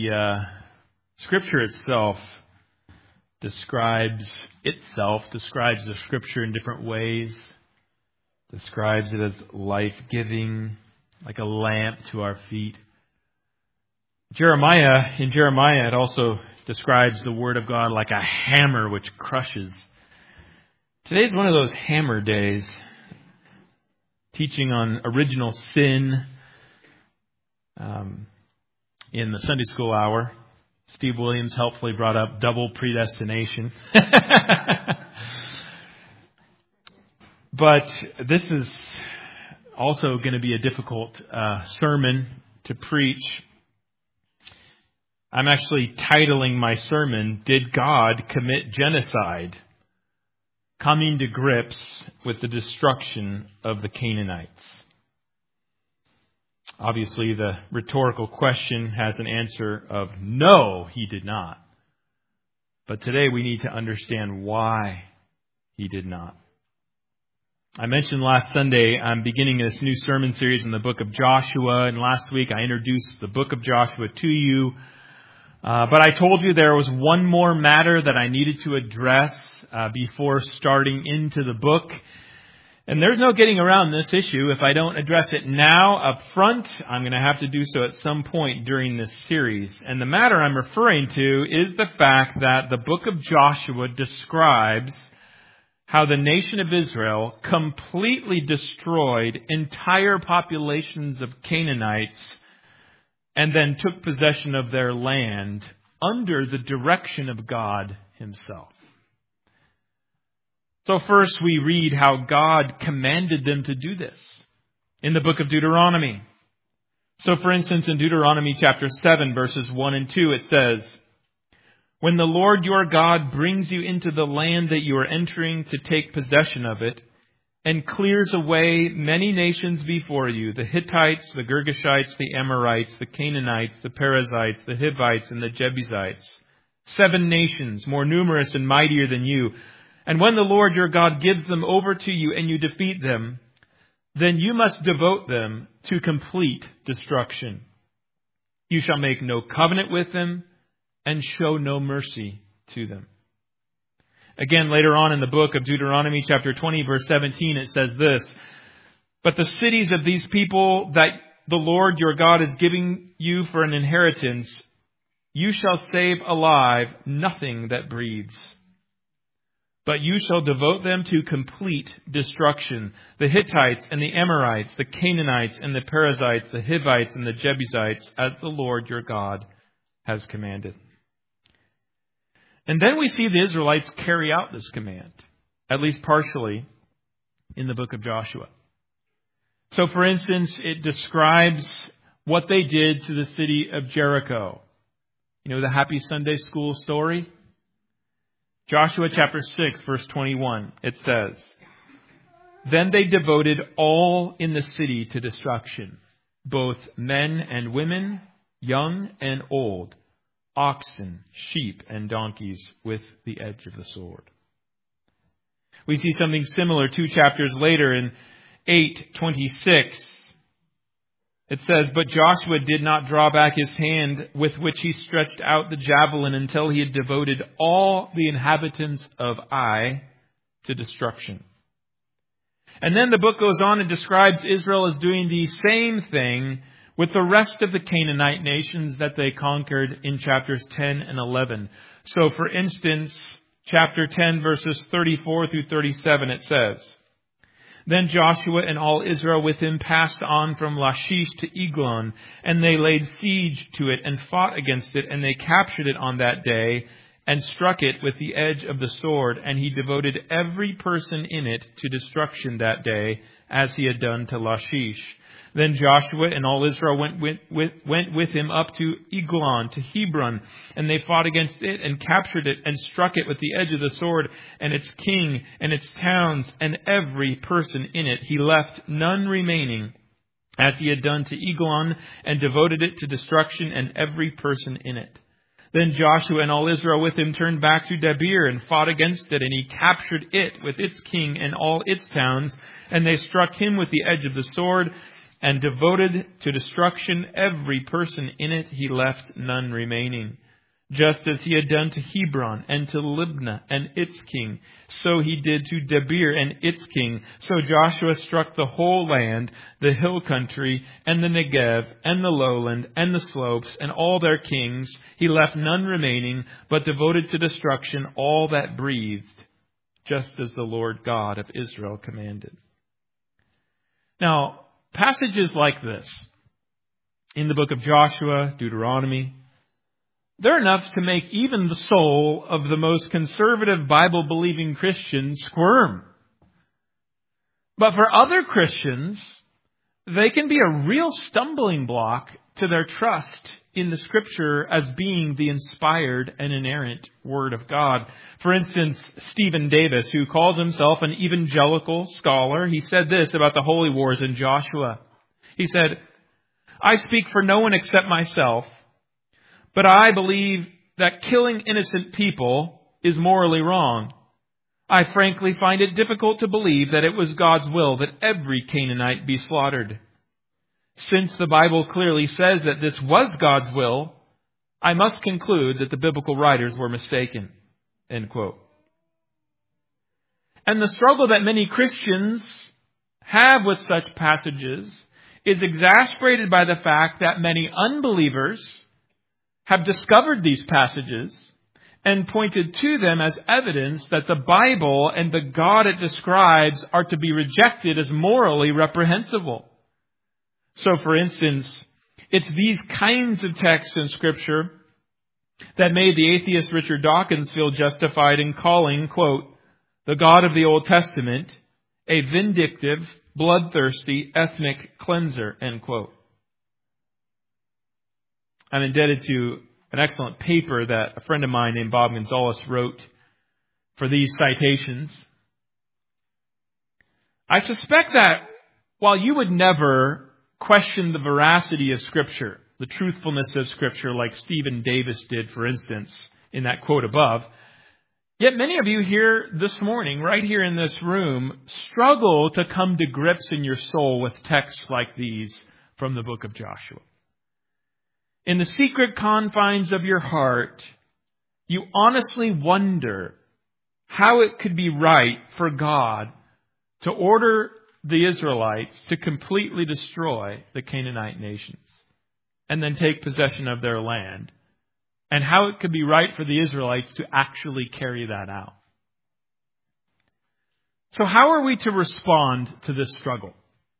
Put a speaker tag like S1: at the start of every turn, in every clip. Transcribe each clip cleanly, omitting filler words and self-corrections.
S1: The Scripture itself describes the Scripture in different ways. Describes it as life-giving, like a lamp to our feet. In Jeremiah, it also describes the Word of God like a hammer which crushes. Today's one of those hammer days. Teaching on original sin in the Sunday school hour. Steve Williams helpfully brought up double predestination. But this is also going to be a difficult sermon to preach. I'm actually titling my sermon, Did God Commit Genocide? Coming to grips with the destruction of the Canaanites. Obviously, the rhetorical question has an answer of no, he did not. But today we need to understand why he did not. I mentioned last Sunday I'm beginning this new sermon series in the book of Joshua, and last week I introduced the book of Joshua to you. But I told you there was one more matter that I needed to address before starting into the book. And there's no getting around this issue. If I don't address it now up front, I'm going to have to do so at some point during this series. And the matter I'm referring to is the fact that the book of Joshua describes how the nation of Israel completely destroyed entire populations of Canaanites and then took possession of their land under the direction of God himself. So first we read how God commanded them to do this in the book of Deuteronomy. So for instance, in Deuteronomy chapter 7, verses 1 and 2, it says, "When the Lord your God brings you into the land that you are entering to take possession of it, and clears away many nations before you, the Hittites, the Girgashites, the Amorites, the Canaanites, the Perizzites, the Hivites, and the Jebusites, 7 nations more numerous and mightier than you. And when the Lord your God gives them over to you and you defeat them, then you must devote them to complete destruction. You shall make no covenant with them and show no mercy to them." Again, later on in the book of Deuteronomy, chapter 20, verse 17, it says this, "But the cities of these people that the Lord your God is giving you for an inheritance, you shall save alive nothing that breathes. But you shall devote them to complete destruction. The Hittites and the Amorites, the Canaanites and the Perizzites, the Hivites and the Jebusites, as the Lord your God has commanded." And then we see the Israelites carry out this command, at least partially, in the book of Joshua. So for instance, it describes what they did to the city of Jericho. You know the happy Sunday school story? Joshua chapter 6, verse 21, it says, "Then they devoted all in the city to destruction, both men and women, young and old, oxen, sheep, and donkeys with the edge of the sword." We see something similar 2 chapters later in 8:26. It says, "But Joshua did not draw back his hand with which he stretched out the javelin until he had devoted all the inhabitants of Ai to destruction." And then the book goes on and describes Israel as doing the same thing with the rest of the Canaanite nations that they conquered in chapters 10 and 11. So for instance, chapter 10, verses 34 through 37, it says, "Then Joshua and all Israel with him passed on from Lachish to Eglon, and they laid siege to it and fought against it, and they captured it on that day and struck it with the edge of the sword, and he devoted every person in it to destruction that day, as he had done to Lachish. Then Joshua and all Israel went with him up to Eglon, to Hebron, and they fought against it and captured it and struck it with the edge of the sword, and its king and its towns and every person in it. He left none remaining, as he had done to Eglon, and devoted it to destruction and every person in it. Then Joshua and all Israel with him turned back to Debir and fought against it, and he captured it with its king and all its towns, and they struck him with the edge of the sword. and devoted to destruction every person in it. He left none remaining. Just as he had done to Hebron and to Libnah and its king, so he did to Debir and its king. So Joshua struck the whole land, the hill country, and the Negev, and the lowland, and the slopes, and all their kings. He left none remaining, but devoted to destruction all that breathed, just as the Lord God of Israel commanded. Now, passages like this, in the book of Joshua, Deuteronomy, they're enough to make even the soul of the most conservative Bible-believing Christian squirm. But for other Christians, they can be a real stumbling block to their trust in the Scripture as being the inspired and inerrant Word of God. For instance, Stephen Davis, who calls himself an evangelical scholar, he said this about the holy wars in Joshua. He said, "I speak for no one except myself, but I believe that killing innocent people is morally wrong. I frankly find it difficult to believe that it was God's will that every Canaanite be slaughtered. Since the Bible clearly says that this was God's will, I must conclude that the biblical writers were mistaken." End quote. And the struggle that many Christians have with such passages is exasperated by the fact that many unbelievers have discovered these passages and pointed to them as evidence that the Bible and the God it describes are to be rejected as morally reprehensible. So, for instance, it's these kinds of texts in Scripture that made the atheist Richard Dawkins feel justified in calling, quote, the God of the Old Testament a vindictive, bloodthirsty, ethnic cleanser, end quote. I'm indebted to an excellent paper that a friend of mine named Bob Gonzalez wrote for these citations. I suspect that while you would never question the veracity of Scripture, the truthfulness of Scripture, like Stephen Davis did, for instance, in that quote above, yet many of you here this morning, right here in this room, struggle to come to grips in your soul with texts like these from the book of Joshua. In the secret confines of your heart, you honestly wonder how it could be right for God to order the Israelites to completely destroy the Canaanite nations and then take possession of their land, and how it could be right for the Israelites to actually carry that out. So how are we to respond to this struggle?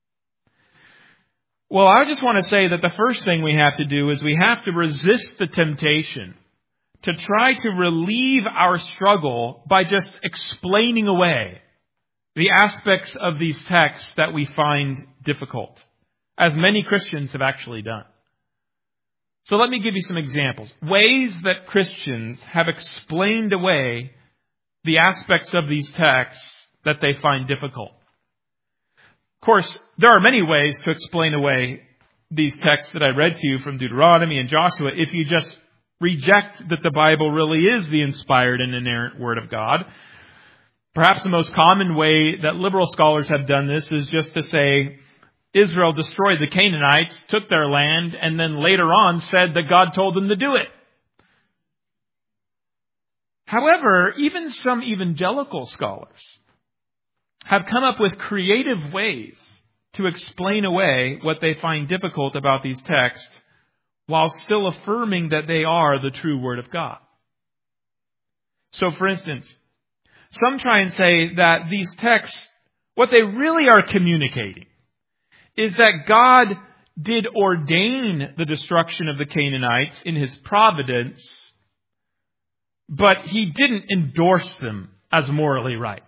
S1: Well, I just want to say that the first thing we have to do is we have to resist the temptation to try to relieve our struggle by just explaining away the aspects of these texts that we find difficult, as many Christians have actually done. So let me give you some examples. Ways that Christians have explained away the aspects of these texts that they find difficult. Of course, there are many ways to explain away these texts that I read to you from Deuteronomy and Joshua if you just reject that the Bible really is the inspired and inerrant Word of God. Perhaps the most common way that liberal scholars have done this is just to say Israel destroyed the Canaanites, took their land, and then later on said that God told them to do it. However, even some evangelical scholars have come up with creative ways to explain away what they find difficult about these texts while still affirming that they are the true Word of God. So, for instance, some try and say that these texts, what they really are communicating is that God did ordain the destruction of the Canaanites in His providence, but He didn't endorse them as morally right.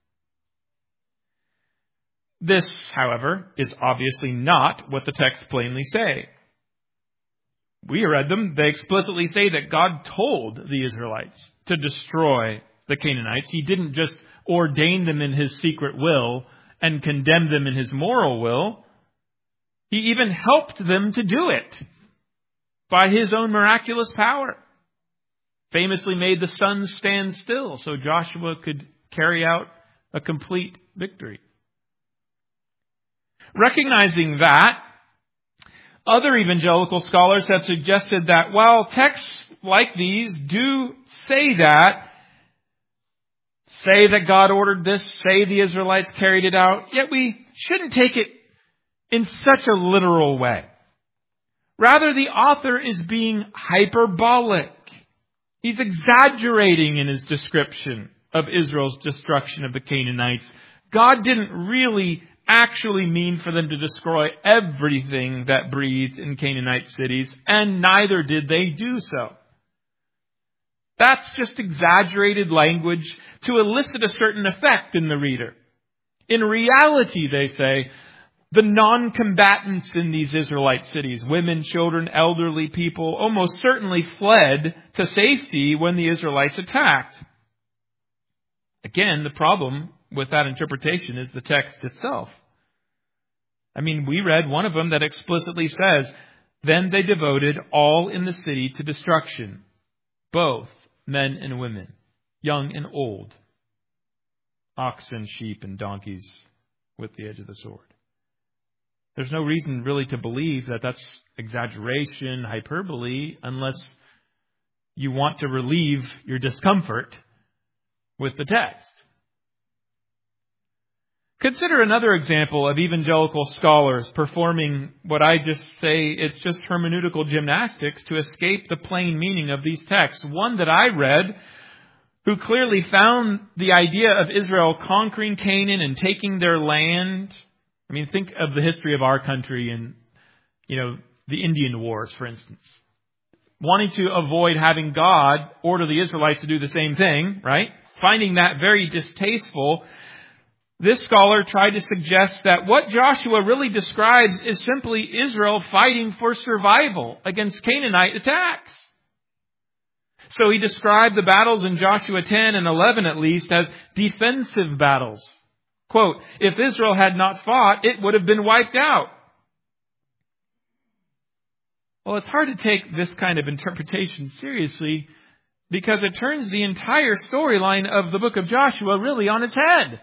S1: This, however, is obviously not what the texts plainly say. We read them. They explicitly say that God told the Israelites to destroy the Canaanites. He didn't just ordain them in His secret will and condemn them in His moral will. He even helped them to do it by His own miraculous power. Famously made the sun stand still so Joshua could carry out a complete victory. Recognizing that, other evangelical scholars have suggested that while texts like these do say that God ordered this, say the Israelites carried it out, yet we shouldn't take it in such a literal way. Rather, the author is being hyperbolic. He's exaggerating in his description of Israel's destruction of the Canaanites. God didn't really actually mean for them to destroy everything that breathed in Canaanite cities, and neither did they do so. That's just exaggerated language to elicit a certain effect in the reader. In reality, they say, the non-combatants in these Israelite cities, women, children, elderly people, almost certainly fled to safety when the Israelites attacked. Again, the problem with that interpretation is the text itself. I mean, we read one of them that explicitly says, "Then they devoted all in the city to destruction, both men and women, young and old, oxen, sheep, and donkeys with the edge of the sword." There's no reason really to believe that that's exaggeration, hyperbole, unless you want to relieve your discomfort with the text. Consider another example of evangelical scholars performing what I just say, it's just hermeneutical gymnastics to escape the plain meaning of these texts. One that I read, who clearly found the idea of Israel conquering Canaan and taking their land. I mean, think of the history of our country and, the Indian Wars, for instance. Wanting to avoid having God order the Israelites to do the same thing, right? Finding that very distasteful. This scholar tried to suggest that what Joshua really describes is simply Israel fighting for survival against Canaanite attacks. So he described the battles in Joshua 10 and 11 at least as defensive battles. Quote, "If Israel had not fought, it would have been wiped out." Well, it's hard to take this kind of interpretation seriously because it turns the entire storyline of the book of Joshua really on its head.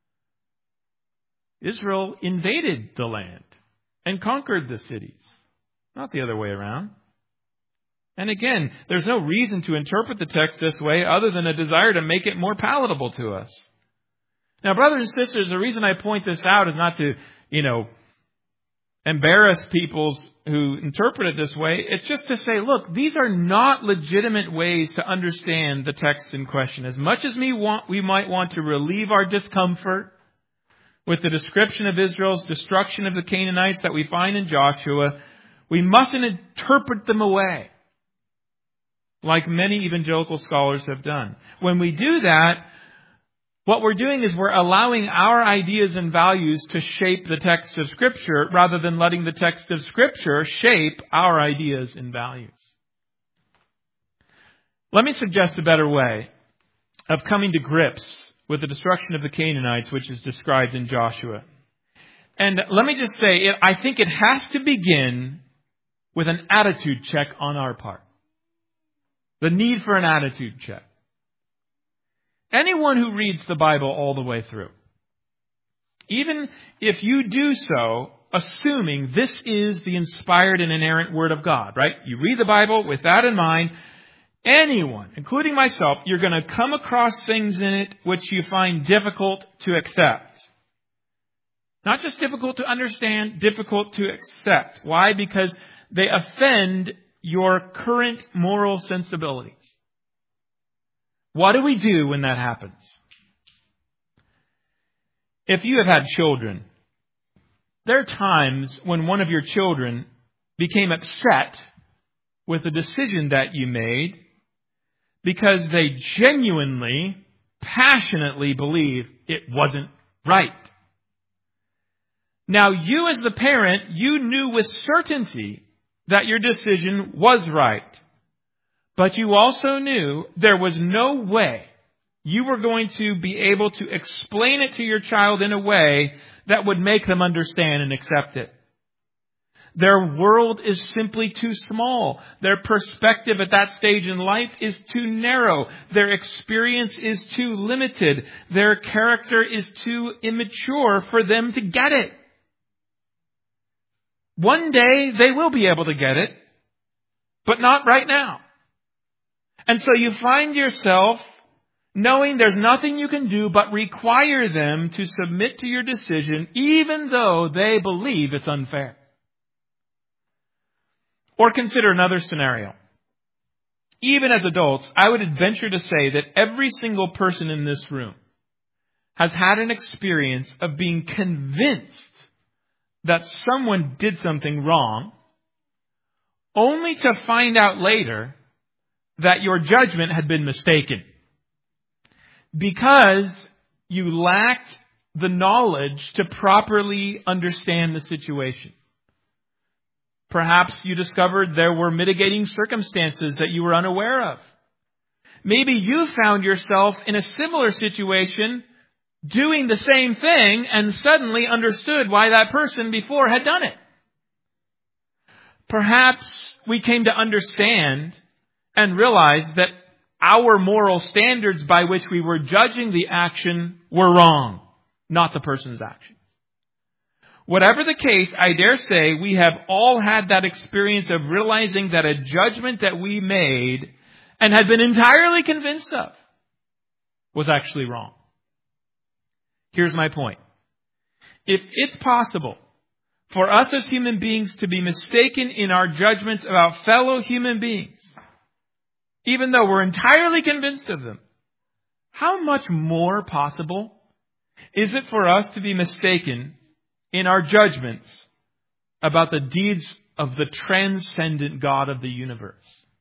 S1: Israel invaded the land and conquered the cities, not the other way around. And again, there's no reason to interpret the text this way other than a desire to make it more palatable to us. Now, brothers and sisters, the reason I point this out is not to, embarrass people who interpret it this way. It's just to say, look, these are not legitimate ways to understand the text in question. As much as we might want to relieve our discomfort with the description of Israel's destruction of the Canaanites that we find in Joshua, we mustn't interpret them away, like many evangelical scholars have done. When we do that, what we're doing is we're allowing our ideas and values to shape the text of Scripture rather than letting the text of Scripture shape our ideas and values. Let me suggest a better way of coming to grips with the destruction of the Canaanites, which is described in Joshua. And let me just say, I think it has to begin with an attitude check on our part. The need for an attitude check. Anyone who reads the Bible all the way through, even if you do so, assuming this is the inspired and inerrant Word of God, right? You read the Bible with that in mind. Anyone, including myself, you're going to come across things in it which you find difficult to accept. Not just difficult to understand, difficult to accept. Why? Because they offend your current moral sensibilities. What do we do when that happens? If you have had children, there are times when one of your children became upset with a decision that you made because they genuinely, passionately believe it wasn't right. Now, you as the parent, you knew with certainty that your decision was right. But you also knew there was no way you were going to be able to explain it to your child in a way that would make them understand and accept it. Their world is simply too small. Their perspective at that stage in life is too narrow. Their experience is too limited. Their character is too immature for them to get it. One day they will be able to get it, but not right now. And so you find yourself knowing there's nothing you can do but require them to submit to your decision, even though they believe it's unfair. Or consider another scenario. Even as adults, I would venture to say that every single person in this room has had an experience of being convinced that someone did something wrong, only to find out later that your judgment had been mistaken, because you lacked the knowledge to properly understand the situation. Perhaps you discovered there were mitigating circumstances that you were unaware of. Maybe you found yourself in a similar situation doing the same thing and suddenly understood why that person before had done it. Perhaps we came to understand and realize that our moral standards by which we were judging the action were wrong, not the person's action. Whatever the case, I dare say we have all had that experience of realizing that a judgment that we made and had been entirely convinced of was actually wrong. Here's my point. If it's possible for us as human beings to be mistaken in our judgments about fellow human beings, even though we're entirely convinced of them, how much more possible is it for us to be mistaken in our judgments about the deeds of the transcendent God of the universe?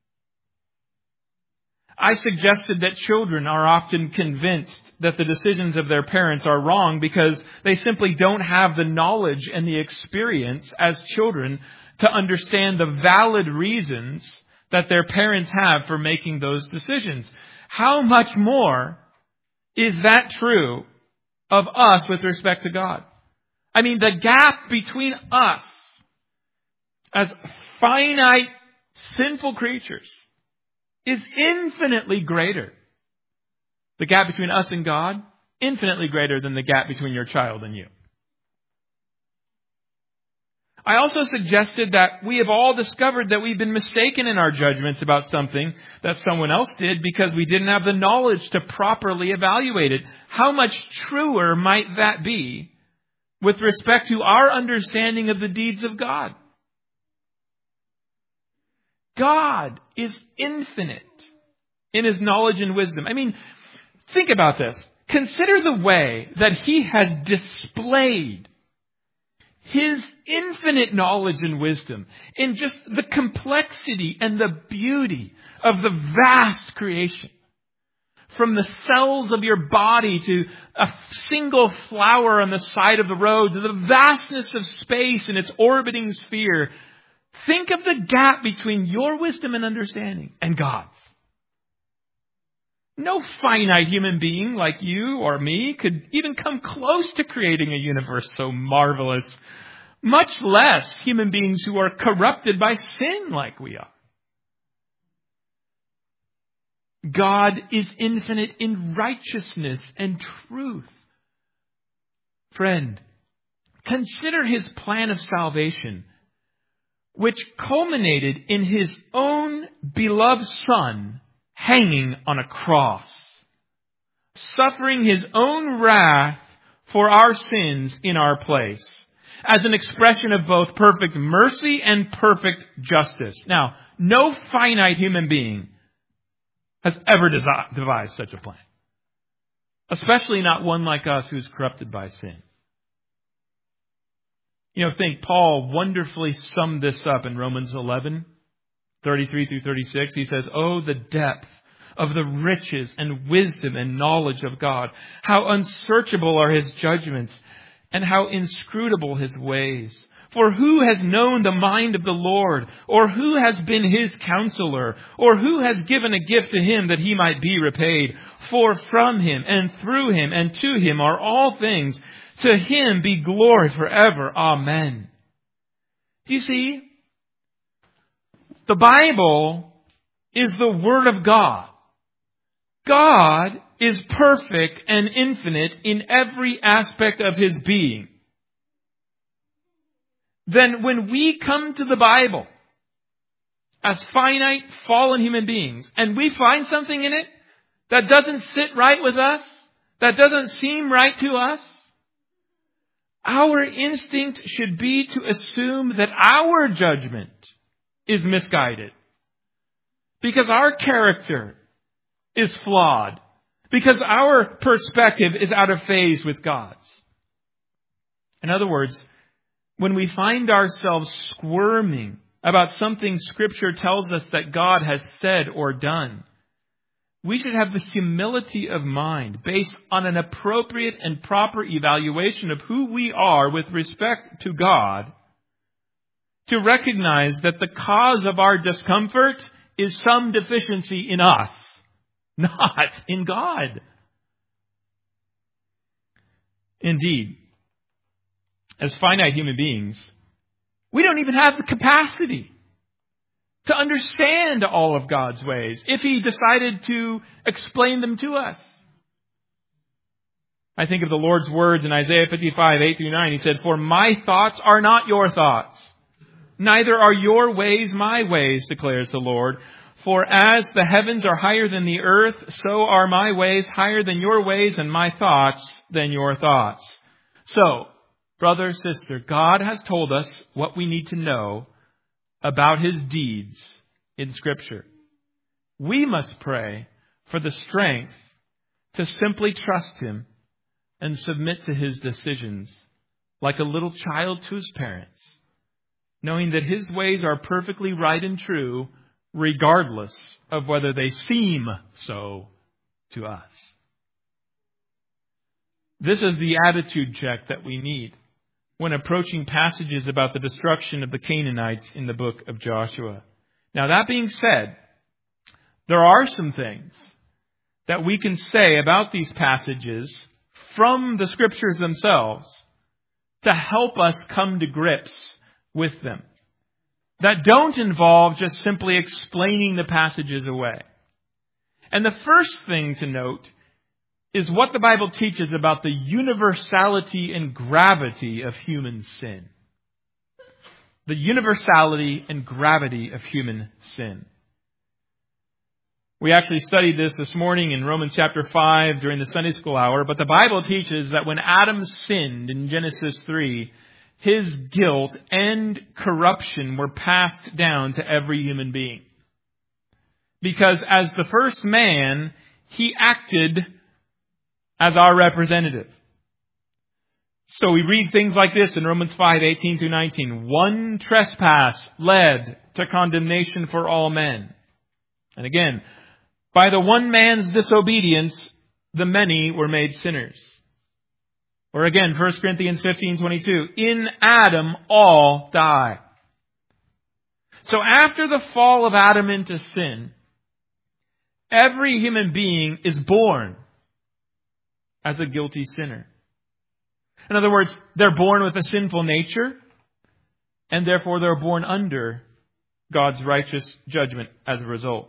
S1: I suggested that children are often convinced that the decisions of their parents are wrong because they simply don't have the knowledge and the experience as children to understand the valid reasons that their parents have for making those decisions. How much more is that true of us with respect to God? I mean, the gap between us as finite, sinful creatures is infinitely greater. The gap between us and God, infinitely greater than the gap between your child and you. I also suggested that we have all discovered that we've been mistaken in our judgments about something that someone else did because we didn't have the knowledge to properly evaluate it. How much truer might that be with respect to our understanding of the deeds of God? God is infinite in His knowledge and wisdom. I mean, think about this. Consider the way that He has displayed His infinite knowledge and wisdom in just the complexity and the beauty of the vast creation. From the cells of your body to a single flower on the side of the road to the vastness of space and its orbiting sphere. Think of the gap between your wisdom and understanding and God's. No finite human being like you or me could even come close to creating a universe so marvelous, much less human beings who are corrupted by sin like we are. God is infinite in righteousness and truth. Friend, consider His plan of salvation, which culminated in His own beloved Son hanging on a cross, suffering His own wrath for our sins in our place, as an expression of both perfect mercy and perfect justice. Now, no finite human being has ever devised such a plan, especially not one like us who's corrupted by sin. You know, think Paul wonderfully summed this up in Romans 11, 33 through 36. He says, "Oh, the depth of the riches and wisdom and knowledge of God. How unsearchable are His judgments and how inscrutable His ways. For who has known the mind of the Lord? Or who has been His counselor? Or who has given a gift to Him that He might be repaid? For from Him and through Him and to Him are all things. To Him be glory forever. Amen." Do you see? The Bible is the Word of God. God is perfect and infinite in every aspect of His being. then when we come to the Bible as finite, fallen human beings, and we find something in it that doesn't sit right with us, that doesn't seem right to us, our instinct should be to assume that our judgment is misguided. Because our character is flawed. Because our perspective is out of phase with God's. In other words, when we find ourselves squirming about something Scripture tells us that God has said or done, we should have the humility of mind based on an appropriate and proper evaluation of who we are with respect to God to recognize that the cause of our discomfort is some deficiency in us, not in God. Indeed, as finite human beings, we don't even have the capacity to understand all of God's ways if He decided to explain them to us. I think of the Lord's words in Isaiah 55, 8 through 9. He said, "For my thoughts are not your thoughts, neither are your ways my ways, declares the Lord. For as the heavens are higher than the earth, so are my ways higher than your ways, and my thoughts than your thoughts." So, brother, sister, God has told us what we need to know about His deeds in Scripture. We must pray for the strength to simply trust Him and submit to His decisions like a little child to his parents, knowing that His ways are perfectly right and true, regardless of whether they seem so to us. This is the attitude check that we need when approaching passages about the destruction of the Canaanites in the book of Joshua. Now, that being said, there are some things that we can say about these passages from the Scriptures themselves to help us come to grips with them, that don't involve just simply explaining the passages away. And the first thing to note is what the Bible teaches about the universality and gravity of human sin. The universality and gravity of human sin. We actually studied this morning in Romans chapter 5 during the Sunday school hour, but the Bible teaches that when Adam sinned in Genesis 3, his guilt and corruption were passed down to every human being. Because as the first man, he acted as our representative. So we read things like this in Romans 5, 18 through 19. One trespass led to condemnation for all men. And again, by the one man's disobedience, the many were made sinners. Or again, 1 Corinthians 15, 22. In Adam all die. So after the fall of Adam into sin, every human being is born as a guilty sinner. In other words, they're born with a sinful nature, and therefore they're born under God's righteous judgment as a result.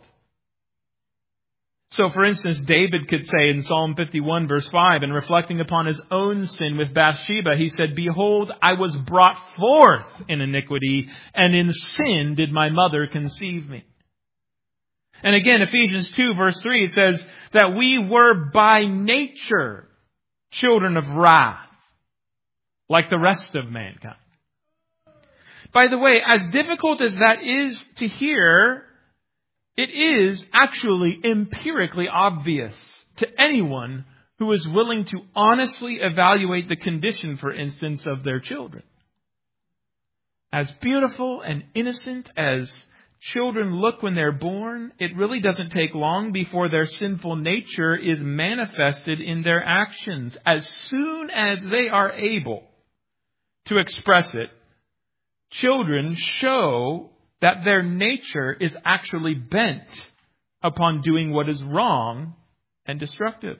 S1: So, for instance, David could say in Psalm 51, verse 5, and reflecting upon his own sin with Bathsheba, he said, "Behold, I was brought forth in iniquity, and in sin did my mother conceive me." And again, Ephesians 2, verse 3, it says that we were by nature children of wrath, like the rest of mankind. By the way, as difficult as that is to hear, it is actually empirically obvious to anyone who is willing to honestly evaluate the condition, for instance, of their children. As beautiful and innocent as children look when they're born, it really doesn't take long before their sinful nature is manifested in their actions. As soon as they are able to express it, children show that their nature is actually bent upon doing what is wrong and destructive.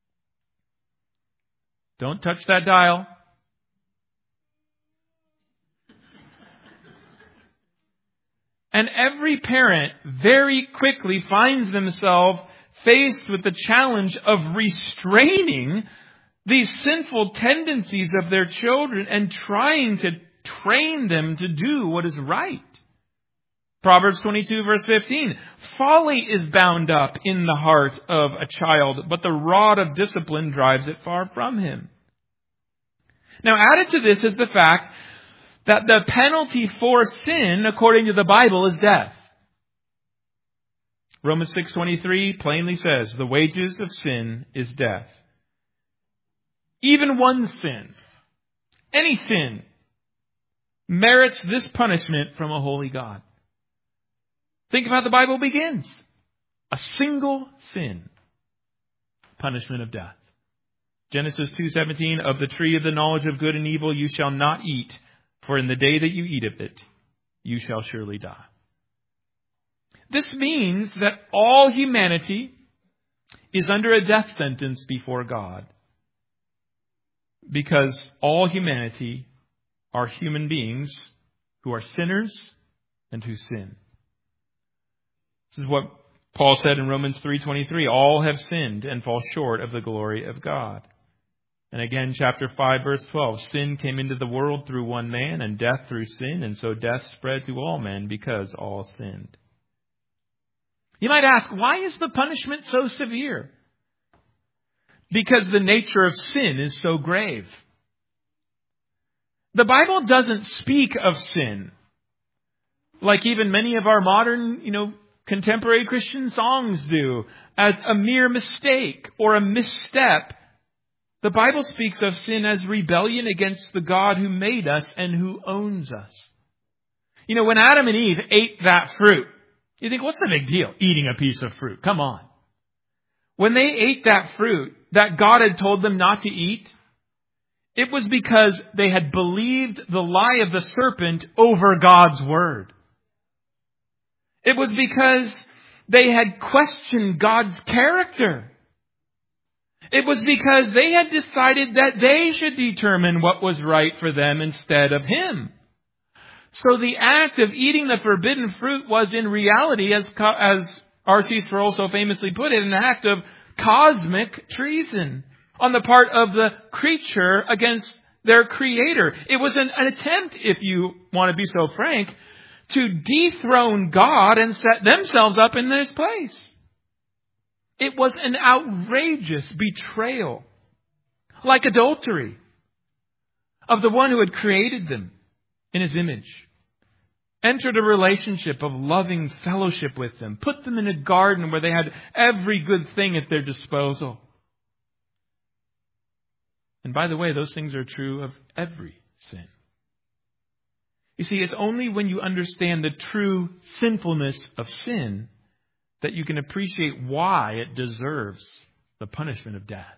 S1: Don't touch that dial. And every parent very quickly finds themselves faced with the challenge of restraining these sinful tendencies of their children and trying to train them to do what is right. Proverbs 22 verse 15, folly is bound up in the heart of a child, but the rod of discipline drives it far from him. Now added to this is the fact that the penalty for sin, according to the Bible, is death. Romans 6:23 plainly says, the wages of sin is death. Even one sin, any sin, merits this punishment from a holy God. Think of how the Bible begins. A single sin, punishment of death. Genesis 2:17, of the tree of the knowledge of good and evil you shall not eat, for in the day that you eat of it, you shall surely die. This means that all humanity is under a death sentence before God, because all humanity are human beings who are sinners and who sin. This is what Paul said in Romans 3:23, all have sinned and fall short of the glory of God. And again, chapter 5, verse 12, sin came into the world through one man, and death through sin, and so death spread to all men because all sinned. You might ask, why is the punishment so severe? Because the nature of sin is so grave. The Bible doesn't speak of sin like even many of our modern, contemporary Christian songs do, as a mere mistake or a misstep. The Bible speaks of sin as rebellion against the God who made us and who owns us. When Adam and Eve ate that fruit, you think, what's the big deal? Eating a piece of fruit. Come on. When they ate that fruit that God had told them not to eat, it was because they had believed the lie of the serpent over God's word. It was because they had questioned God's character. It was because they had decided that they should determine what was right for them instead of Him. So the act of eating the forbidden fruit was in reality, as R.C. Sproul so famously put it, an act of cosmic treason on the part of the creature against their Creator. It was an attempt, if you want to be so frank, to dethrone God and set themselves up in this place. It was an outrageous betrayal, like adultery, of the one who had created them in His image, entered a relationship of loving fellowship with them, put them in a garden where they had every good thing at their disposal. And by the way, those things are true of every sin. You see, it's only when you understand the true sinfulness of sin that you can appreciate why it deserves the punishment of death.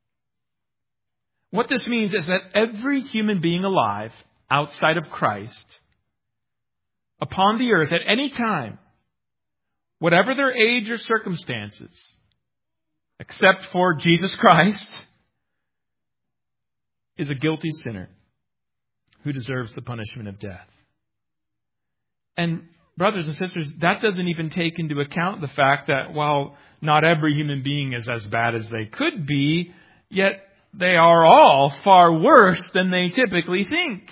S1: What this means is that every human being alive outside of Christ, upon the earth at any time, whatever their age or circumstances, except for Jesus Christ, is a guilty sinner who deserves the punishment of death. And brothers and sisters, that doesn't even take into account the fact that while not every human being is as bad as they could be, yet they are all far worse than they typically think.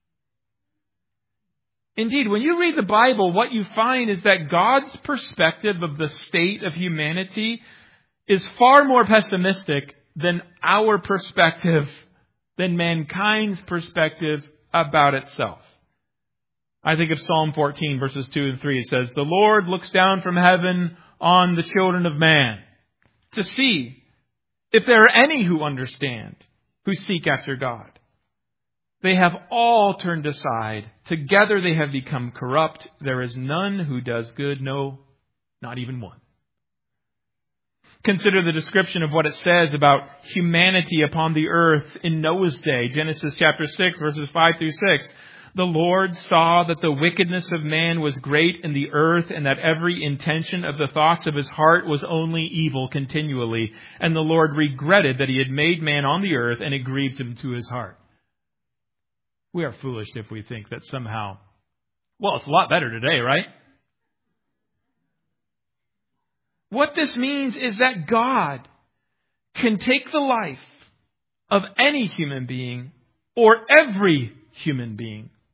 S1: Indeed, when you read the Bible, what you find is that God's perspective of the state of humanity is far more pessimistic than our perspective, than mankind's perspective about itself. I think of Psalm 14, verses 2 and 3. It says, "The Lord looks down from heaven on the children of man to see if there are any who understand, who seek after God. They have all turned aside. Together they have become corrupt. There is none who does good, no, not even one." Consider the description of what it says about humanity upon the earth in Noah's day. Genesis chapter 6, verses 5 through 6. "The Lord saw that the wickedness of man was great in the earth, and that every intention of the thoughts of his heart was only evil continually. And the Lord regretted that He had made man on the earth, and it grieved Him to His heart." We are foolish if we think that somehow, well, it's a lot better today, right? What this means is that God can take the life of any human being or every human being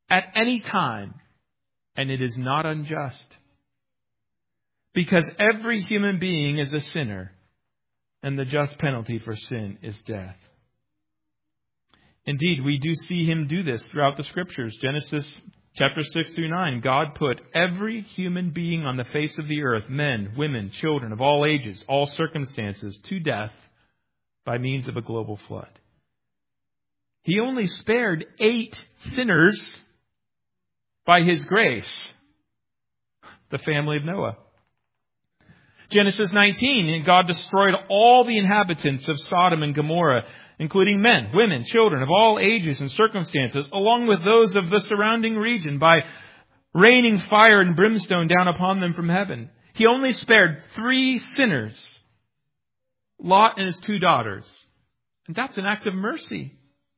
S1: at any time, and it is not unjust. Because every human being is a sinner, and the just penalty for sin is death. Indeed, we do see Him do this throughout the Scriptures. Genesis chapter 6 through 9, God put every human being on the face of the earth, men, women, children of all ages, all circumstances, to death by means of a global flood. He only spared 8 sinners by His grace, the family of Noah. Genesis 19, God destroyed all the inhabitants of Sodom and Gomorrah, including men, women, children of all ages and circumstances, along with those of the surrounding region, by raining fire and brimstone down upon them from heaven. He only spared 3 sinners, Lot and his 2 daughters. And that's an act of mercy.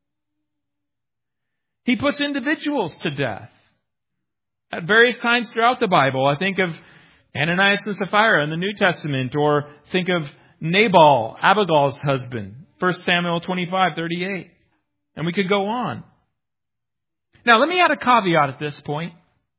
S1: He puts individuals to death at various times throughout the Bible. I think of Ananias and Sapphira in the New Testament, or think of Nabal, Abigail's husband, 1 Samuel 25:38. And we could go on. Now, let me add a caveat at this point.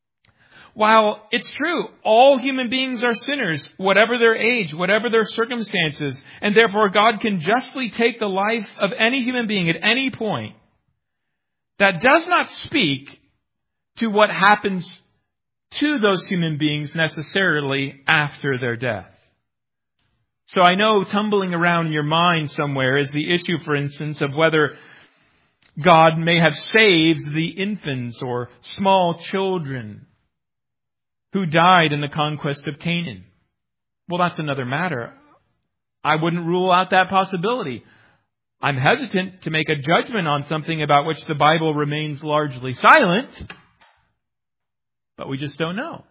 S1: While it's true, all human beings are sinners, whatever their age, whatever their circumstances, and therefore God can justly take the life of any human being at any point, that does not speak to what happens to those human beings necessarily after their death. So I know tumbling around in your mind somewhere is the issue, for instance, of whether God may have saved the infants or small children who died in the conquest of Canaan. Well, that's another matter. I wouldn't rule out that possibility. I'm hesitant to make a judgment on something about which the Bible remains largely silent, but we just don't know.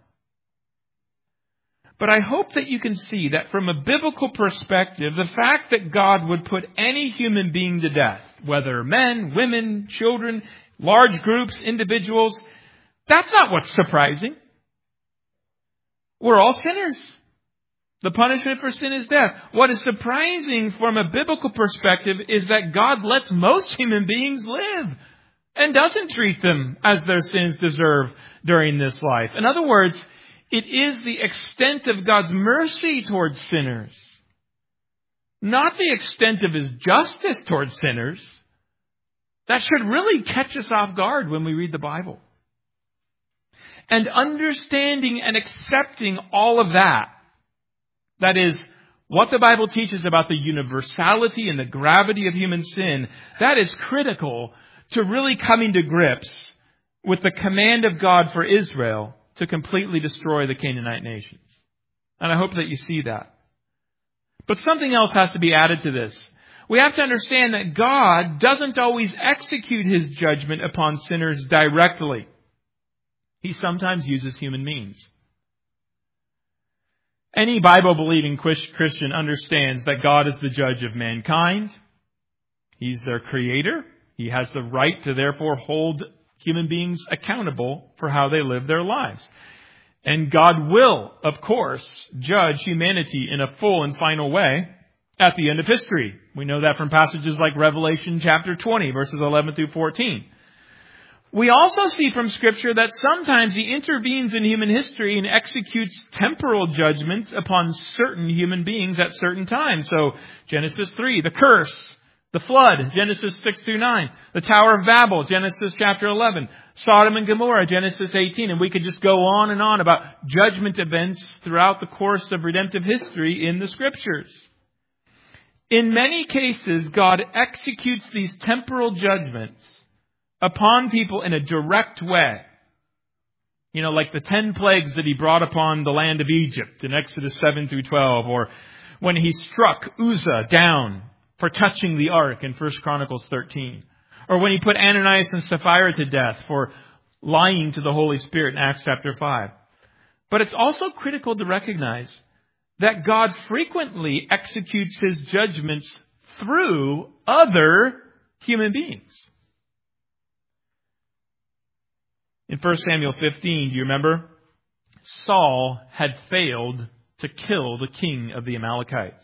S1: But I hope that you can see that from a biblical perspective, the fact that God would put any human being to death, whether men, women, children, large groups, individuals, that's not what's surprising. We're all sinners. The punishment for sin is death. What is surprising from a biblical perspective is that God lets most human beings live and doesn't treat them as their sins deserve during this life. In other words, it is the extent of God's mercy towards sinners, not the extent of His justice towards sinners, that should really catch us off guard when we read the Bible. And understanding and accepting all of that, that is, what the Bible teaches about the universality and the gravity of human sin, that is critical to really coming to grips with the command of God for Israel to completely destroy the Canaanite nations. And I hope that you see that. But something else has to be added to this. We have to understand that God doesn't always execute His judgment upon sinners directly. He sometimes uses human means. Any Bible-believing Christian understands that God is the judge of mankind. He's their creator. He has the right to therefore hold human beings accountable for how they live their lives. And God will, of course, judge humanity in a full and final way at the end of history. We know that from passages like Revelation chapter 20, verses 11 through 14. We also see from Scripture that sometimes He intervenes in human history and executes temporal judgments upon certain human beings at certain times. So, Genesis 3, the curse. The flood, Genesis 6 through 9. The Tower of Babel, Genesis chapter 11. Sodom and Gomorrah, Genesis 18. And we could just go on and on about judgment events throughout the course of redemptive history in the Scriptures. In many cases, God executes these temporal judgments upon people in a direct way. You know, like the 10 plagues that He brought upon the land of Egypt in Exodus 7 through 12. Or when He struck Uzzah down for touching the ark in 1 Chronicles 13. Or when He put Ananias and Sapphira to death for lying to the Holy Spirit in Acts chapter 5. But it's also critical to recognize that God frequently executes His judgments through other human beings. In 1 Samuel 15, do you remember? Saul had failed to kill the king of the Amalekites.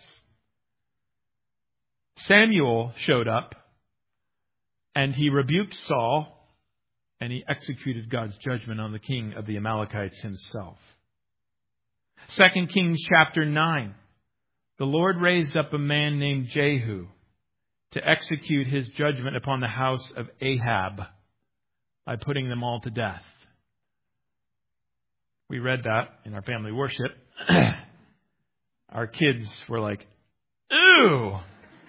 S1: Samuel showed up and he rebuked Saul and he executed God's judgment on the king of the Amalekites himself. 2 Kings chapter 9. The Lord raised up a man named Jehu to execute his judgment upon the house of Ahab by putting them all to death. We read that in our family worship. Our kids were like, "Ew!"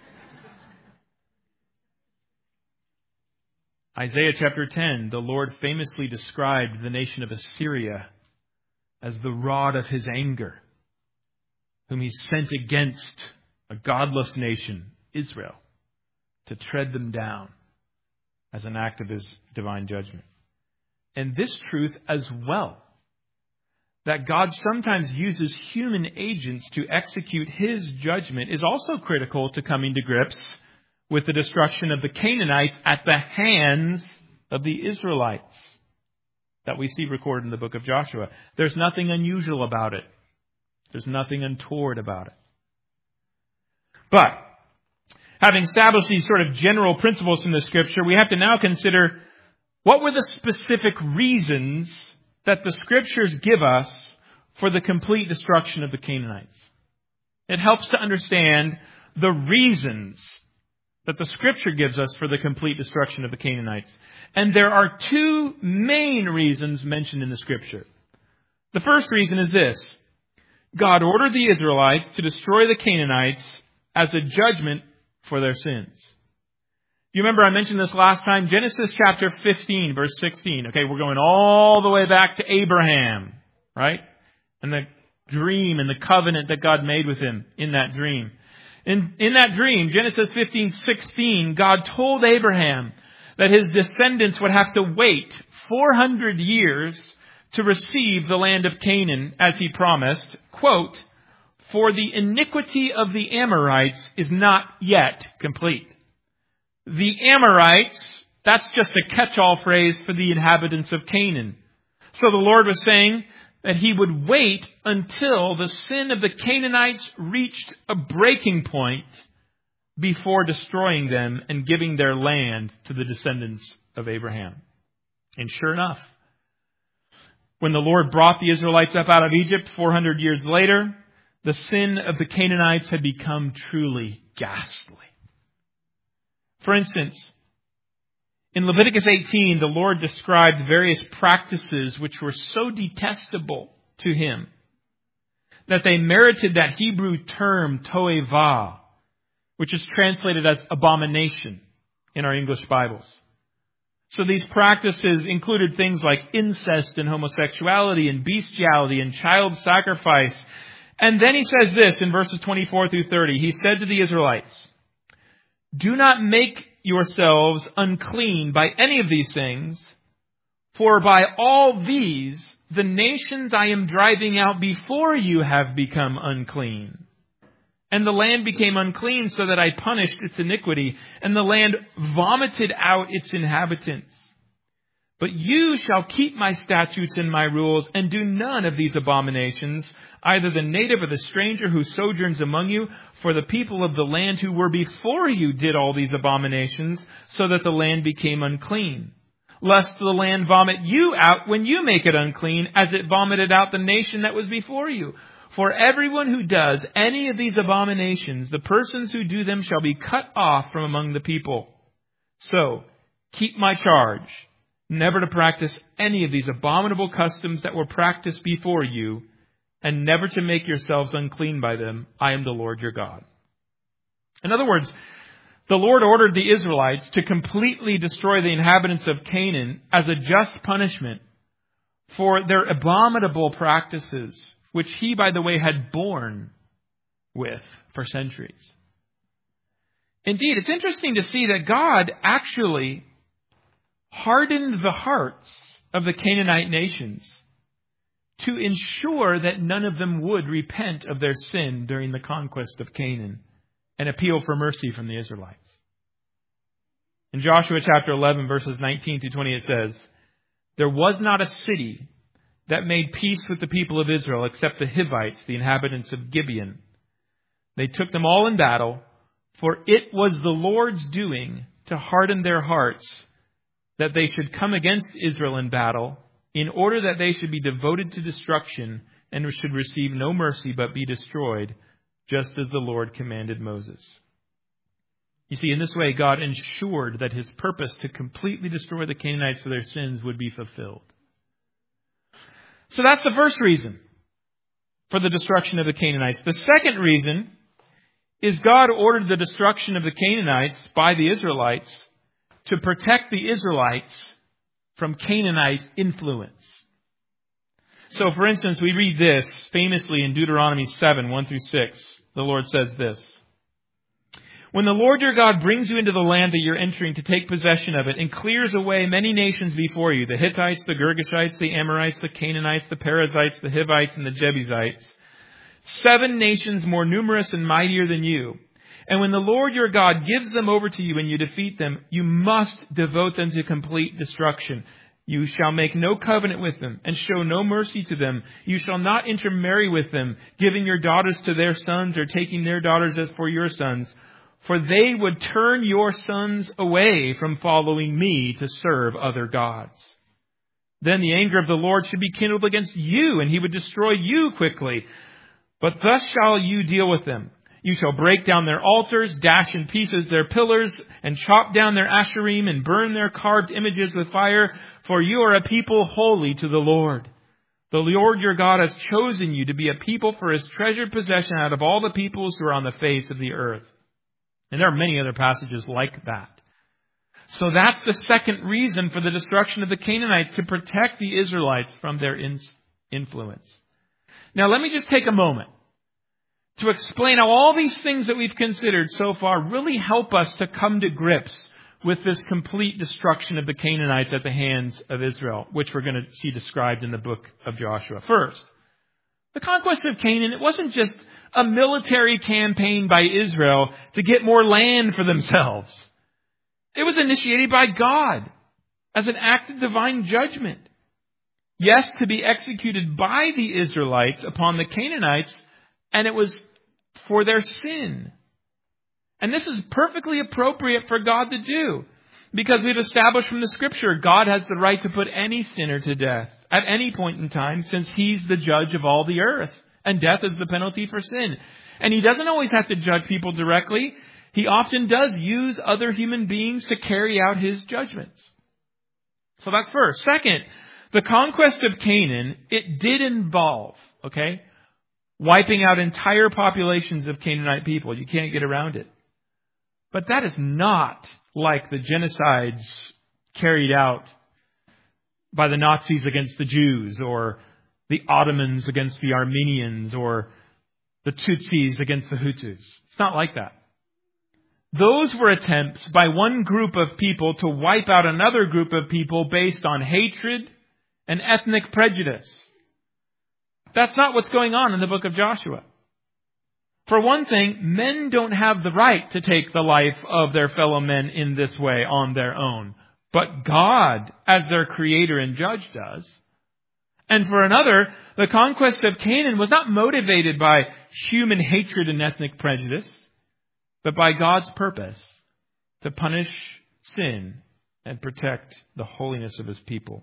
S1: Isaiah chapter 10, the Lord famously described the nation of Assyria as the rod of his anger, whom he sent against a godless nation, Israel, to tread them down as an act of his divine judgment. And this truth as well, that God sometimes uses human agents to execute his judgment, is also critical to coming to grips with the destruction of the Canaanites at the hands of the Israelites that we see recorded in the book of Joshua. There's nothing unusual about it. There's nothing untoward about it. But, having established these sort of general principles from the Scripture, we have to now consider what were the specific reasons that the Scriptures give us for the complete destruction of the Canaanites. It helps to understand the reasons that the Scripture gives us for the complete destruction of the Canaanites. And there are two main reasons mentioned in the Scripture. The first reason is this: God ordered the Israelites to destroy the Canaanites as a judgment for their sins. You remember I mentioned this last time, Genesis chapter 15, verse 16. Okay, we're going all the way back to Abraham, right? And the dream and the covenant that God made with him in that dream. In that dream, Genesis 15:16, God told Abraham that his descendants would have to wait 400 years to receive the land of Canaan as he promised, quote, "For the iniquity of the Amorites is not yet complete." The Amorites, that's just a catch-all phrase for the inhabitants of Canaan. So the Lord was saying that he would wait until the sin of the Canaanites reached a breaking point before destroying them and giving their land to the descendants of Abraham. And sure enough, when the Lord brought the Israelites up out of Egypt 400 years later, the sin of the Canaanites had become truly ghastly. For instance, in Leviticus 18, the Lord described various practices which were so detestable to him that they merited that Hebrew term toevah, which is translated as abomination in our English Bibles. So these practices included things like incest and homosexuality and bestiality and child sacrifice. And then he says this in verses 24 through 30. He said to the Israelites, "Do not make yourselves unclean by any of these things, for by all these the nations I am driving out before you have become unclean. And the land became unclean so that I punished its iniquity, and the land vomited out its inhabitants. But you shall keep my statutes and my rules, and do none of these abominations, either the native or the stranger who sojourns among you, for the people of the land who were before you did all these abominations, so that the land became unclean. Lest the land vomit you out when you make it unclean, as it vomited out the nation that was before you. For everyone who does any of these abominations, the persons who do them shall be cut off from among the people. So, keep my charge, never to practice any of these abominable customs that were practiced before you, and never to make yourselves unclean by them. I am the Lord your God." In other words, the Lord ordered the Israelites to completely destroy the inhabitants of Canaan as a just punishment for their abominable practices, which he, by the way, had borne with for centuries. Indeed, it's interesting to see that God actually hardened the hearts of the Canaanite nations to ensure that none of them would repent of their sin during the conquest of Canaan and appeal for mercy from the Israelites. In Joshua chapter 11, verses 19 to 20, it says, "There was not a city that made peace with the people of Israel except the Hivites, the inhabitants of Gibeon. They took them all in battle, for it was the Lord's doing to harden their hearts that they should come against Israel in battle, in order that they should be devoted to destruction and should receive no mercy but be destroyed, just as the Lord commanded Moses. You see, in this way, God ensured that his purpose to completely destroy the Canaanites for their sins would be fulfilled. So that's the first reason for the destruction of the Canaanites. The second reason is God ordered the destruction of the Canaanites by the Israelites to protect the Israelites from Canaanite influence. So, for instance, we read this famously in Deuteronomy 7, 1 through 6. The Lord says this: "When the Lord your God brings you into the land that you're entering to take possession of it, and clears away many nations before you, the Hittites, the Girgashites, the Amorites, the Canaanites, the Perizzites, the Hivites, and the Jebusites, 7 nations more numerous and mightier than you. And when the Lord your God gives them over to you and you defeat them, you must devote them to complete destruction. You shall make no covenant with them and show no mercy to them. You shall not intermarry with them, giving your daughters to their sons or taking their daughters as for your sons. For they would turn your sons away from following me to serve other gods. Then the anger of the Lord should be kindled against you, and he would destroy you quickly. But thus shall you deal with them. You shall break down their altars, dash in pieces their pillars, and chop down their asherim, and burn their carved images with fire, for you are a people holy to the Lord. The Lord your God has chosen you to be a people for his treasured possession out of all the peoples who are on the face of the earth." And there are many other passages like that. So that's the second reason for the destruction of the Canaanites, to protect the Israelites from their influence. Now let me just take a moment to explain how all these things that we've considered so far really help us to come to grips with this complete destruction of the Canaanites at the hands of Israel, which we're going to see described in the book of Joshua. First, the conquest of Canaan, it wasn't just a military campaign by Israel to get more land for themselves. It was initiated by God as an act of divine judgment. Yes, to be executed by the Israelites upon the Canaanites, and it was for their sin. And this is perfectly appropriate for God to do, because we've established from the Scripture God has the right to put any sinner to death at any point in time, since he's the judge of all the earth, and death is the penalty for sin. And he doesn't always have to judge people directly. He often does use other human beings to carry out his judgments. So that's first. Second, the conquest of Canaan, it did involve, wiping out entire populations of Canaanite people. You can't get around it. But that is not like the genocides carried out by the Nazis against the Jews, or the Ottomans against the Armenians, or the Tutsis against the Hutus. It's not like that. Those were attempts by one group of people to wipe out another group of people based on hatred and ethnic prejudice. That's not what's going on in the book of Joshua. For one thing, men don't have the right to take the life of their fellow men in this way on their own. But God, as their creator and judge, does. And for another, the conquest of Canaan was not motivated by human hatred and ethnic prejudice, but by God's purpose to punish sin and protect the holiness of his people.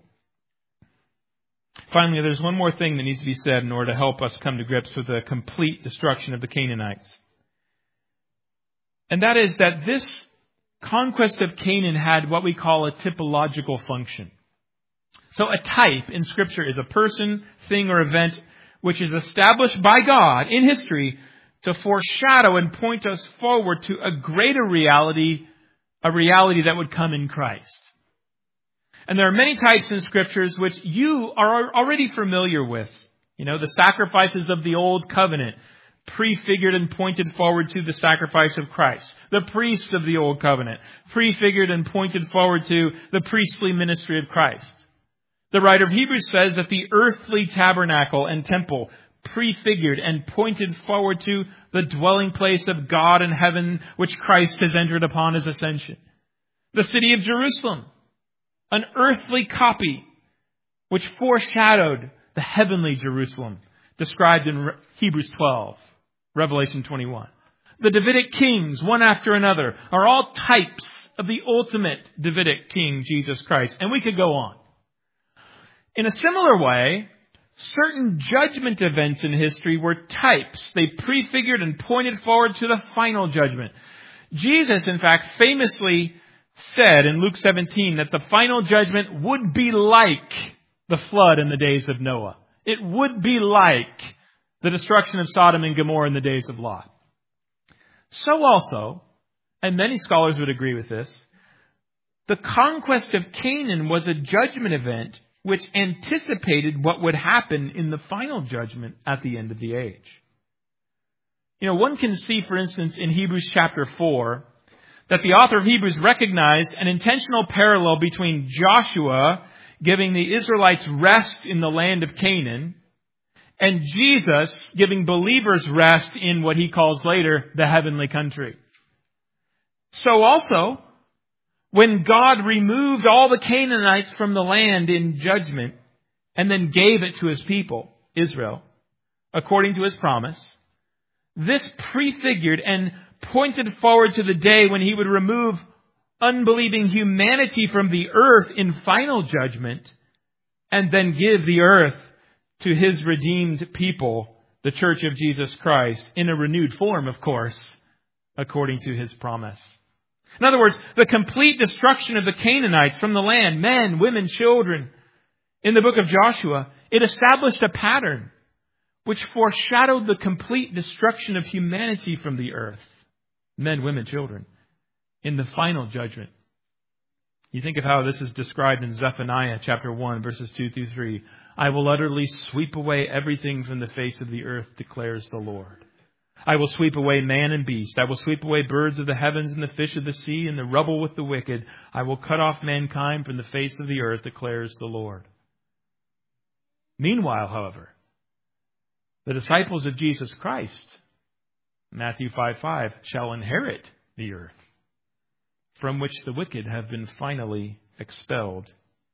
S1: Finally, there's one more thing that needs to be said in order to help us come to grips with the complete destruction of the Canaanites. And that is that this conquest of Canaan had what we call a typological function. So a type in Scripture is a person, thing, or event which is established by God in history to foreshadow and point us forward to a greater reality, a reality that would come in Christ. And there are many types in Scriptures which you are already familiar with. The sacrifices of the Old Covenant, prefigured and pointed forward to the sacrifice of Christ. The priests of the Old Covenant, prefigured and pointed forward to the priestly ministry of Christ. The writer of Hebrews says that the earthly tabernacle and temple prefigured and pointed forward to the dwelling place of God in heaven, which Christ has entered upon his ascension. The city of Jerusalem, an earthly copy which foreshadowed the heavenly Jerusalem described in Hebrews 12, Revelation 21. The Davidic kings, one after another, are all types of the ultimate Davidic king, Jesus Christ. And we could go on. In a similar way, certain judgment events in history were types. They prefigured and pointed forward to the final judgment. Jesus, in fact, famously said in Luke 17 that the final judgment would be like the flood in the days of Noah. It would be like the destruction of Sodom and Gomorrah in the days of Lot. So also, and many scholars would agree with this, the conquest of Canaan was a judgment event which anticipated what would happen in the final judgment at the end of the age. One can see, for instance, in Hebrews chapter 4, that the author of Hebrews recognized an intentional parallel between Joshua giving the Israelites rest in the land of Canaan and Jesus giving believers rest in what he calls later the heavenly country. So also, when God removed all the Canaanites from the land in judgment and then gave it to his people, Israel, according to his promise, this prefigured and pointed forward to the day when he would remove unbelieving humanity from the earth in final judgment and then give the earth to his redeemed people, the Church of Jesus Christ, in a renewed form, of course, according to his promise. In other words, the complete destruction of the Canaanites from the land, men, women, children, in the book of Joshua, it established a pattern which foreshadowed the complete destruction of humanity from the earth, men, women, children, in the final judgment. You think of how this is described in Zephaniah chapter 1, verses 2 through 3. I will utterly sweep away everything from the face of the earth, declares the Lord. I will sweep away man and beast. I will sweep away birds of the heavens and the fish of the sea and the rubble with the wicked. I will cut off mankind from the face of the earth, declares the Lord. Meanwhile, however, the disciples of Jesus Christ, Matthew 5:5, shall inherit the earth, from which the wicked have been finally expelled.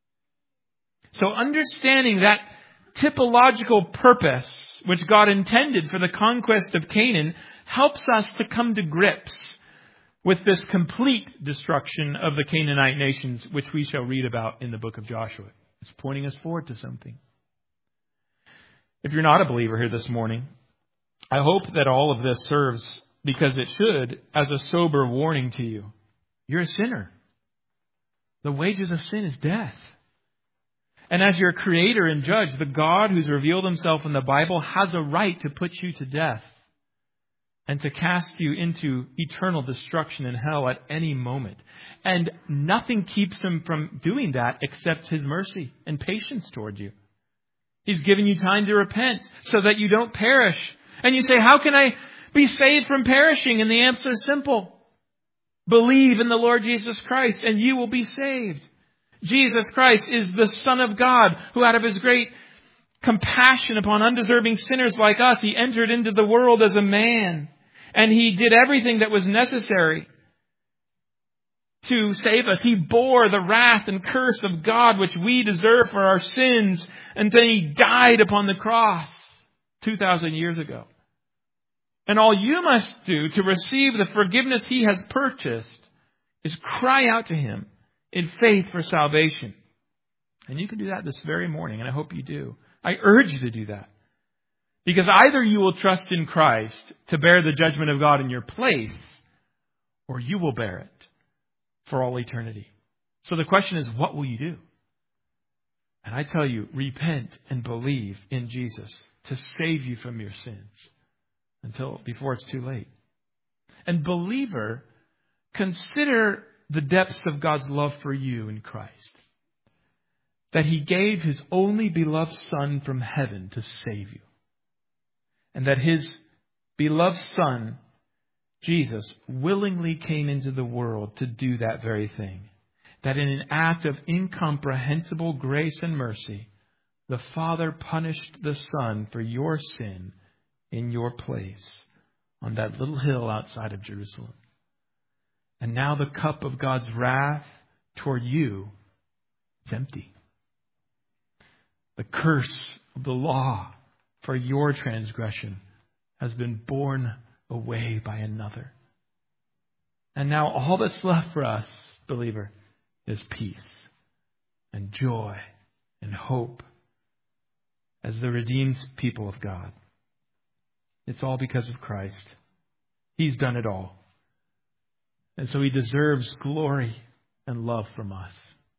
S1: So understanding that typological purpose which God intended for the conquest of Canaan helps us to come to grips with this complete destruction of the Canaanite nations, which we shall read about in the book of Joshua. It's pointing us forward to something. If you're not a believer here this morning, I hope that all of this serves, because it should, as a sober warning to you. You're a sinner. The wages of sin is death. And as your creator and judge, the God who's revealed himself in the Bible has a right to put you to death and to cast you into eternal destruction in hell at any moment. And nothing keeps him from doing that except his mercy and patience toward you. He's given you time to repent so that you don't perish. And you say, how can I be saved from perishing? And the answer is simple. Believe in the Lord Jesus Christ and you will be saved. Jesus Christ is the Son of God who out of his great compassion upon undeserving sinners like us, he entered into the world as a man. And he did everything that was necessary to save us. He bore the wrath and curse of God which we deserve for our sins. And then he died upon the cross 2,000 years ago. And all you must do to receive the forgiveness he has purchased is cry out to him in faith for salvation. And you can do that this very morning, and I hope you do. I urge you to do that. Because either you will trust in Christ to bear the judgment of God in your place, or you will bear it for all eternity. So the question is, what will you do? And I tell you, repent and believe in Jesus to save you from your sins before it's too late. And believer, consider the depths of God's love for you in Christ. That he gave his only beloved Son from heaven to save you. And that his beloved Son, Jesus, willingly came into the world to do that very thing. That in an act of incomprehensible grace and mercy, the Father punished the Son for your sin in your place on that little hill outside of Jerusalem. And now the cup of God's wrath toward you is empty. The curse of the law for your transgression has been borne away by another. And now all that's left for us believer, is peace and joy and hope as the redeemed people of God. It's all because of Christ. He's done it all. And so He deserves glory and love from us.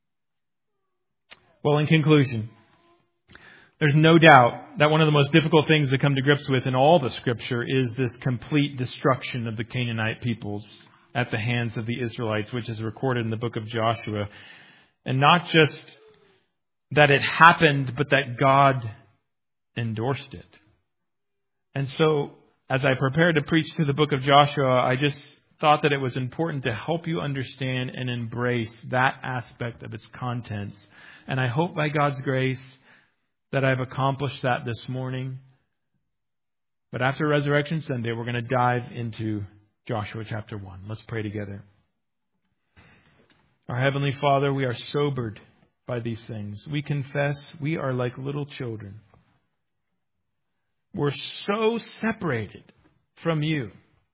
S1: Well, in conclusion, there's no doubt that one of the most difficult things to come to grips with in all the Scripture is this complete destruction of the Canaanite peoples at the hands of the Israelites, which is recorded in the book of Joshua. And not just that it happened, but that God endorsed it. And so, as I prepared to preach through the book of Joshua, I just thought that it was important to help you understand and embrace that aspect of its contents. And I hope by God's grace that I've accomplished that this morning. But after Resurrection Sunday, we're going to dive into Joshua chapter 1. Let's pray together. Our Heavenly Father, we are sobered by these things. We confess we are like little children. We're so separated from You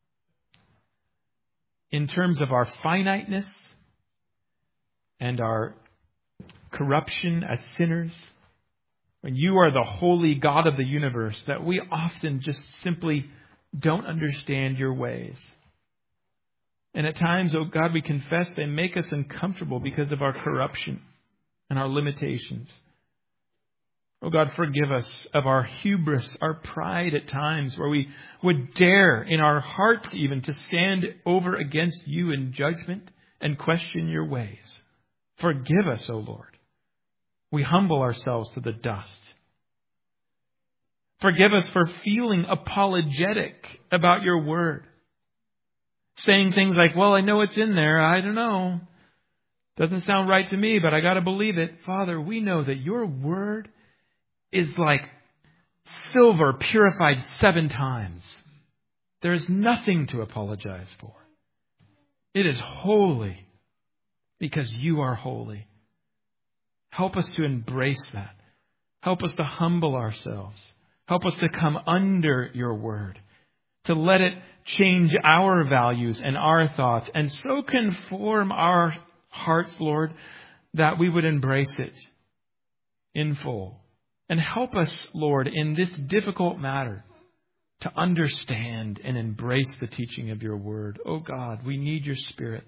S1: in terms of our finiteness and our corruption as sinners. When You are the holy God of the universe, that we often just simply don't understand Your ways. And at times, oh God, we confess they make us uncomfortable because of our corruption and our limitations. Oh God, forgive us of our hubris, our pride at times, where we would dare in our hearts even to stand over against You in judgment and question Your ways. Forgive us, O Lord. We humble ourselves to the dust. Forgive us for feeling apologetic about Your word. Saying things like, well, I know it's in there. I don't know. Doesn't sound right to me, but I got to believe it. Father, we know that Your word is like silver purified 7 times. There is nothing to apologize for. It is holy because You are holy. Help us to embrace that. Help us to humble ourselves. Help us to come under Your word, to let it change our values and our thoughts, and so conform our hearts, Lord, that we would embrace it in full. And help us, Lord, in this difficult matter to understand and embrace the teaching of Your word. Oh God, we need Your Spirit.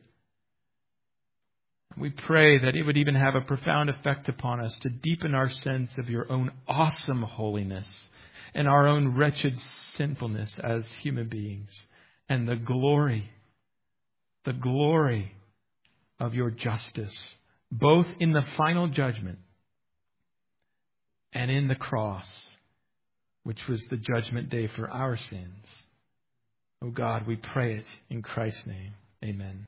S1: We pray that it would even have a profound effect upon us to deepen our sense of Your own awesome holiness and our own wretched sinfulness as human beings, and the glory of Your justice, both in the final judgment and in the cross, which was the judgment day for our sins. Oh God, we pray it in Christ's name. Amen.